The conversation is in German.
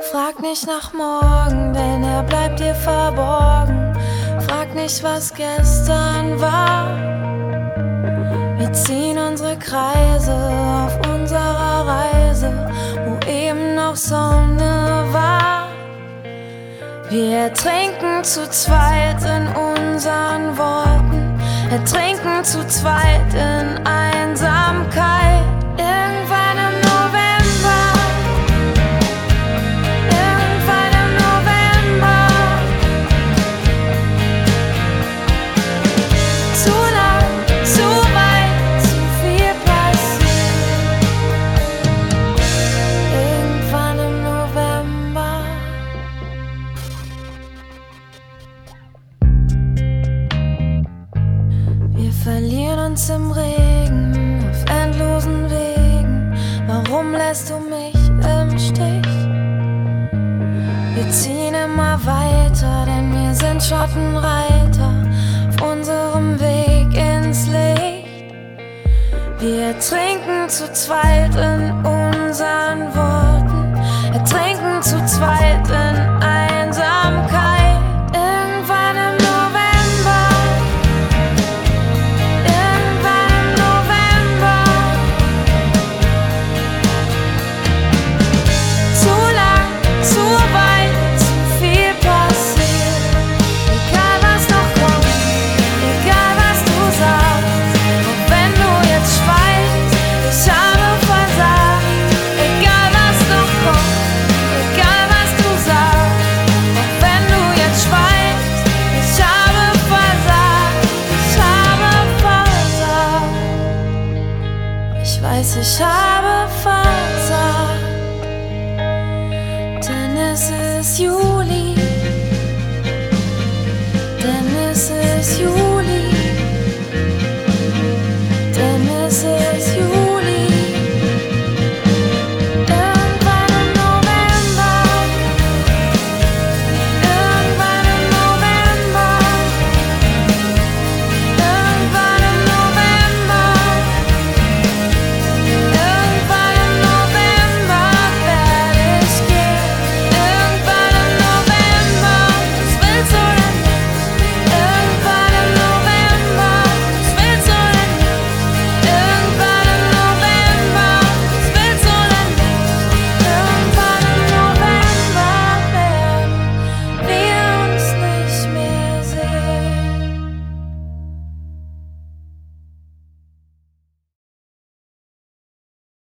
Frag nicht nach morgen, denn er bleibt dir verborgen. Frag nicht, was gestern war. Wir ziehen unsere Kreise auf unserer Reise, wo eben noch Sonne war. Wir ertrinken zu zweit in unseren Worten, ertrinken zu zweit in Einsamkeit. Irgendwann im November, irgendwann im November. Zu lang, zu weit, zu viel passiert. Irgendwann im November. Wir verlieren uns im Regen, auf endlosen Wegen. Warum lässt du mich im Stich? Wir ziehen immer weiter, denn wir sind Schattenreiter auf unserem Weg ins Licht. Wir ertrinken zu zweit in unseren Worten, ertrinken zu zweit in Einsamkeit. Irgendwann im November, irgendwann im November. Zu lang, zu weit, zu viel passiert. Egal was noch kommt, egal was du sagst, auch wenn du jetzt schweigst, ich habe versagt. Egal was noch kommt, egal was du sagst, auch wenn du jetzt schweigst, ich habe versagt, ich habe versagt. Ich weiß, ich habe versagt, denn es ist Juli.